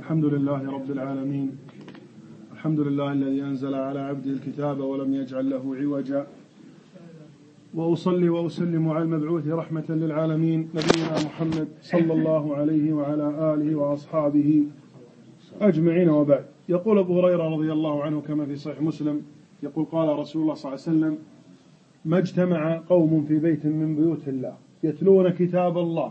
الحمد لله رب العالمين. الحمد لله الذي أنزل على عبده الكتاب ولم يجعل له عوجا، وأصلي وأسلم على المبعوث رحمة للعالمين نبينا محمد صلى الله عليه وعلى آله وأصحابه أجمعين، وبعد. يقول أبو هريرة رضي الله عنه كما في صحيح مسلم، يقول قال رسول الله صلى الله عليه وسلم: ما اجتمع قوم في بيت من بيوت الله يتلون كتاب الله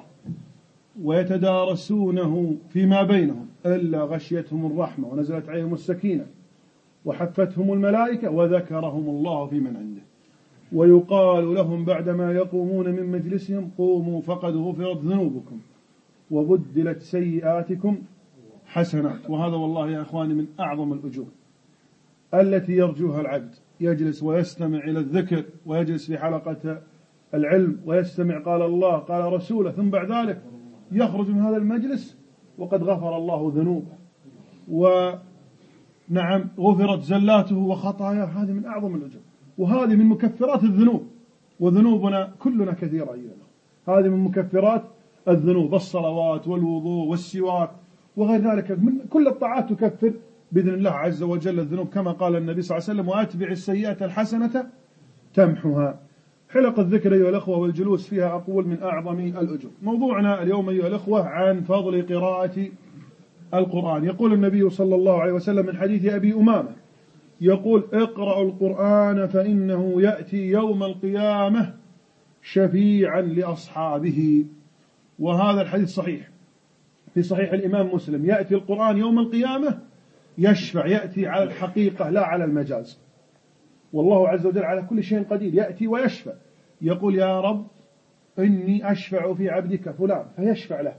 ويتدارسونه فيما بينهم إلا غشيتهم الرحمة ونزلت عليهم السكينة وحفتهم الملائكة وذكرهم الله في من عنده، ويقال لهم بعدما يقومون من مجلسهم: قوموا فقد غفرت ذنوبكم وبدلت سيئاتكم حسنات. وهذا والله يا أخواني من أعظم الأجور التي يرجوها العبد، يجلس ويستمع إلى الذكر ويجلس في حلقة العلم ويستمع قال الله قال رسوله، ثم بعد ذلك يخرج من هذا المجلس وقد غفر الله ذنوبه ونعم غفرت زلاته وخطاياه. هذه من أعظم الأجور، وهذه من مكفرات الذنوب، وذنوبنا كلنا كثيرة أيضا. هذه من مكفرات الذنوب، الصلوات والوضوء والسواك وغير ذلك من كل الطاعات تكفر بإذن الله عز وجل الذنوب، كما قال النبي صلى الله عليه وسلم: وأتبع السيئة الحسنة تمحها. حلق الذكر أيها الأخوة والجلوس فيها أقول من أعظم الأجور. موضوعنا اليوم أيها الأخوة عن فضل قراءة القرآن. يقول النبي صلى الله عليه وسلم من حديث أبي أمامة يقول: اقرأوا القرآن فإنه يأتي يوم القيامة شفيعا لأصحابه. وهذا الحديث صحيح في صحيح الإمام مسلم. يأتي القرآن يوم القيامة يشفع، يأتي على الحقيقة لا على المجاز، والله عز وجل على كل شيء قدير، يأتي ويشفع، يقول: يا رب إني أشفع في عبدك فلان، فيشفع له.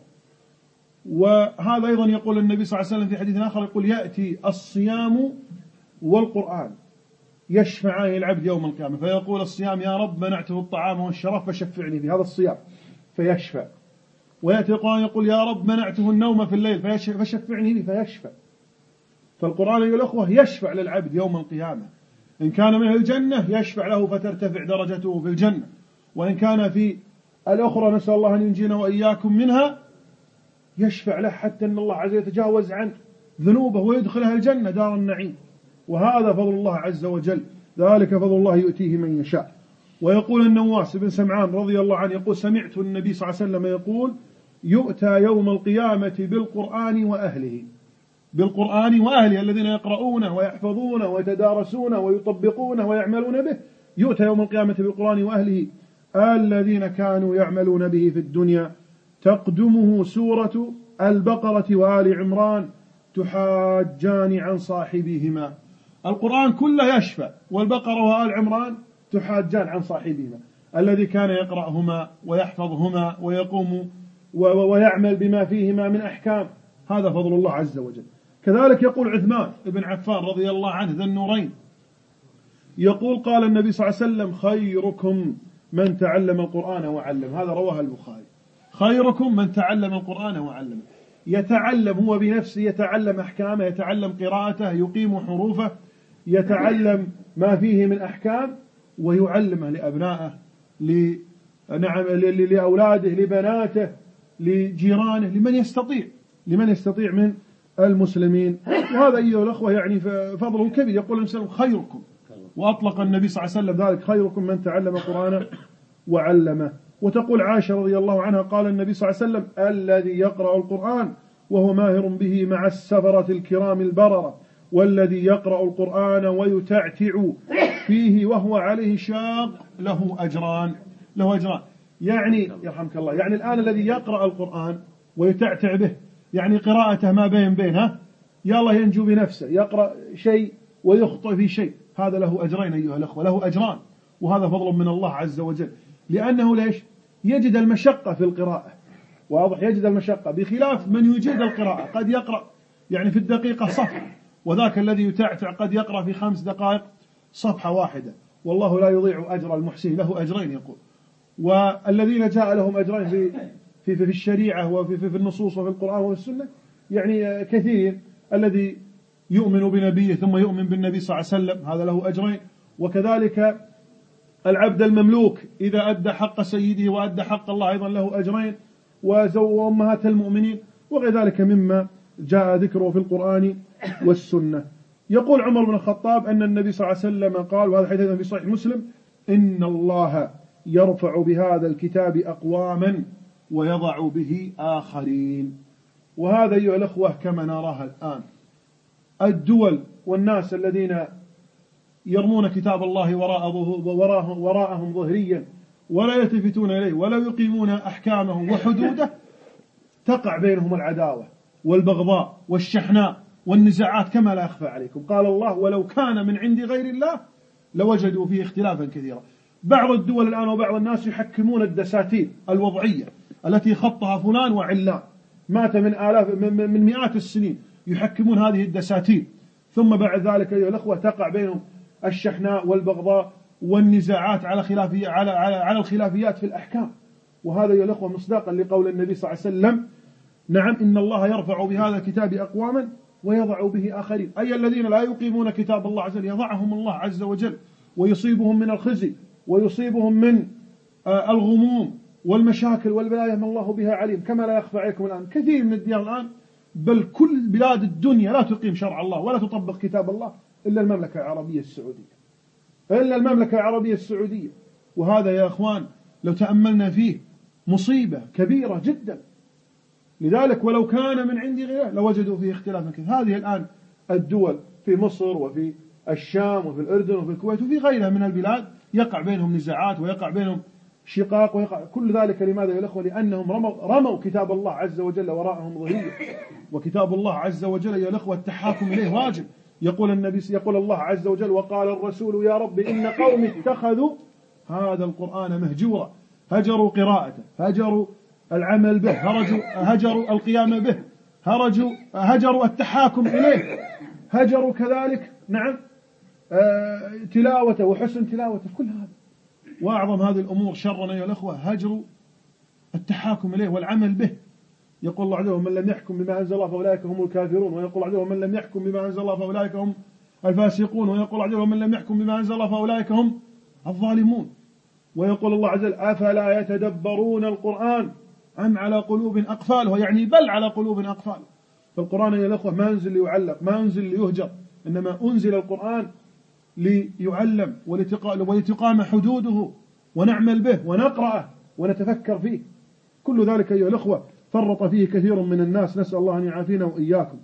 وهذا أيضا يقول النبي صلى الله عليه وسلم في حديث آخر يقول: يأتي الصيام والقرآن يشفعان العبد يوم القيامة، فيقول الصيام: يا رب منعته الطعام والشراب فشفعني في هذا الصيام، فيشفع. ويأتي القرآن يقول: يا رب منعته النوم في الليل فشفعني به، فيشفع. فالقرآن أيها الأخوة يشفع للعبد يوم القيامة، إن كان من الجنة يشفع له فترتفع درجته في الجنة، وإن كان في الأخرى نسأل الله أن ينجينا وإياكم منها يشفع له حتى أن الله عز وجل يتجاوز عن ذنوبه ويدخلها الجنة دار النعيم. وهذا فضل الله عز وجل، ذلك فضل الله يؤتيه من يشاء. ويقول النواس بن سمعان رضي الله عنه يقول: سمعت النبي صلى الله عليه وسلم يقول: يؤتى يوم القيامة بالقرآن وأهله، بالقرآن وأهله الذين يقرؤونه ويحفظونه ويتدارسونه ويطبقونه ويعملون به، يؤتى يوم القيامة بالقرآن وأهله الذين كانوا يعملون به في الدنيا. تقدمه سورة البقرة وآل عمران تحاجان عن صاحبهما. القرآن كله يشفع، والبقرة وآل عمران تحاجان عن صاحبهما، الذي كان يقرأهما ويحفظهما ويقوم ويعمل بما فيهما من أحكام. هذا فضل الله عز وجل. كذلك يقول عثمان بن عفان رضي الله عنه ذا النورين يقول: قال النبي صلى الله عليه وسلم: خيركم من تعلم القرآن وعلم. هذا رواه البخاري. خيركم من تعلم القرآن وعلم. يتعلم هو بنفسه، يتعلم أحكامه، يتعلم قراءته، يقيم حروفه، يتعلم ما فيه من أحكام ويعلمه لأبنائه، لأولاده، لبناته، لجيرانه، لمن يستطيع من المسلمين. وهذا أيها الأخوة يعني فضله كبير. يقول النبي صلى الله عليه وسلم: خيركم، وأطلق النبي صلى الله عليه وسلم ذلك: خيركم من تعلم القرآن وعلمه. وتقول عائشة رضي الله عنها: قال النبي صلى الله عليه وسلم: الذي يقرأ القرآن وهو ماهر به مع السفرة الكرام البررة، والذي يقرأ القرآن ويتعتع فيه وهو عليه شاق له أجران. يعني يرحمك الله، يعني الآن الذي يقرأ القرآن ويتعتع به، يعني قراءته ما بينها يلا ينجو بنفسه، يقرأ شيء ويخطئ في شيء، هذا له أجرين أيها الأخوة، له أجران. وهذا فضل من الله عز وجل، لأنه ليش؟ يجد المشقة في القراءة، واضح، يجد المشقة، بخلاف من يجيد القراءة قد يقرأ يعني في الدقيقة صفحة، وذاك الذي يتعتع قد يقرأ في 5 دقائق صفحة واحدة. والله لا يضيع أجر المحسنين، له أجرين يقول. والذين جاء لهم أجرين في الشريعة وفي النصوص وفي القرآن وفي السنة يعني كثير. الذي يؤمن بنبيه ثم يؤمن بالنبي صلى الله عليه وسلم هذا له أجرين. وكذلك العبد المملوك إذا أدى حق سيده وأدى حق الله أيضا له أجرين. وأمهات المؤمنين وغير ذلك مما جاء ذكره في القرآن والسنة. يقول عمر بن الخطاب أن النبي صلى الله عليه وسلم قال، وهذا حديث في صحيح مسلم: إن الله يرفع بهذا الكتاب أقواما ويضع به آخرين. وهذا أيها الأخوة كما نراها الآن، الدول والناس الذين يرمون كتاب الله وراءهم ظهريا ولا يلتفتون إليه ولا يقيمون أحكامه وحدوده، تقع بينهم العداوة والبغضاء والشحناء والنزاعات كما لا يخفى عليكم. قال الله: ولو كان من عند غير الله لوجدوا فيه اختلافا كثيرا. بعض الدول الآن وبعض الناس يحكمون الدساتير الوضعية التي خطها فلان وعلان، مات من مئات السنين، يحكمون هذه الدساتير، ثم بعد ذلك أيها الأخوة تقع بينهم الشحناء والبغضاء والنزاعات على الخلافيات في الأحكام. وهذا أيها الأخوة مصداقا لقول النبي صلى الله عليه وسلم: نعم، إن الله يرفع بهذا الكتاب أقواما ويضع به آخرين، أي الذين لا يقيمون كتاب الله عز وجل يضعهم الله عز وجل ويصيبهم من الخزي ويصيبهم من الغموم والمشاكل والبلايا ما الله بها عليم. كما لا يخفى عليكم الآن كثير من الديار الآن، بل كل بلاد الدنيا لا تقيم شرع الله ولا تطبق كتاب الله إلا المملكة العربية السعودية. وهذا يا أخوان لو تأملنا فيه مصيبة كبيرة جدا. لذلك ولو كان من عند غيره لوجدوا فيه اختلافا كثيرا. هذه الآن الدول في مصر وفي الشام وفي الأردن وفي الكويت وفي غيرها من البلاد يقع بينهم نزاعات ويقع بينهم شقاق ويقع كل ذلك. لماذا يا الأخوة؟ لأنهم رموا كتاب الله عز وجل وراءهم ظهريا. وكتاب الله عز وجل يا الأخوة التحاكم إليه واجب. يقول الله عز وجل: وقال الرسول يا رب إن قومي اتخذوا هذا القرآن مهجورا. هجروا قراءته، هجروا العمل به، هجروا القيام به، هجروا التحاكم إليه، هجروا كذلك نعم تلاوته وحسن تلاوته. كل هذا وأعظم هذه الأمور شرا أيها الأخوة هجر التحاكم إليه والعمل به. يقول الله عز وجل: من لم يحكم بما أنزل الله فأولئك هم الكافرون. ويقول الله عز وجل: من لم يحكم بما أنزل الله فأولئك هم الفاسقون. ويقول الله عز وجل: من لم يحكم بما أنزل الله فأولئك هم الظالمون. ويقول الله عز وجل: أفلا يتدبرون القرآن أم على قلوب أقفالها، يعني بل على قلوب أقفالها. فالقرآن يا الأخوة ما أنزل ليعلق، ما أنزل ليهجر، إنما أنزل القرآن ليعلم ولتقام حدوده ونعمل به ونقرأه ونتفكر فيه. كل ذلك أيها الأخوة فرط فيه كثير من الناس، نسأل الله أن يعافينا وإياكم.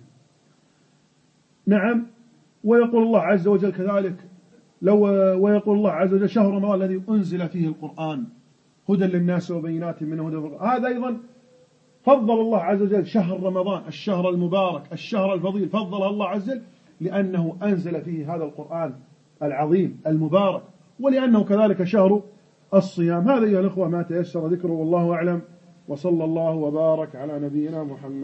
نعم. ويقول الله عز وجل كذلك ويقول الله عز وجل: شهر رمضان الذي أنزل فيه القرآن هدى للناس وبينات منه هدى القرآن. هذا أيضا فضل الله عز وجل شهر رمضان، الشهر المبارك، الشهر الفضيل، فضله الله عز وجل لأنه أنزل فيه هذا القرآن العظيم المبارك، ولأنه كذلك شهر الصيام. هذا أيها الأخوة ما تيسر ذكره، والله أعلم، وصلى الله وبارك على نبينا محمد.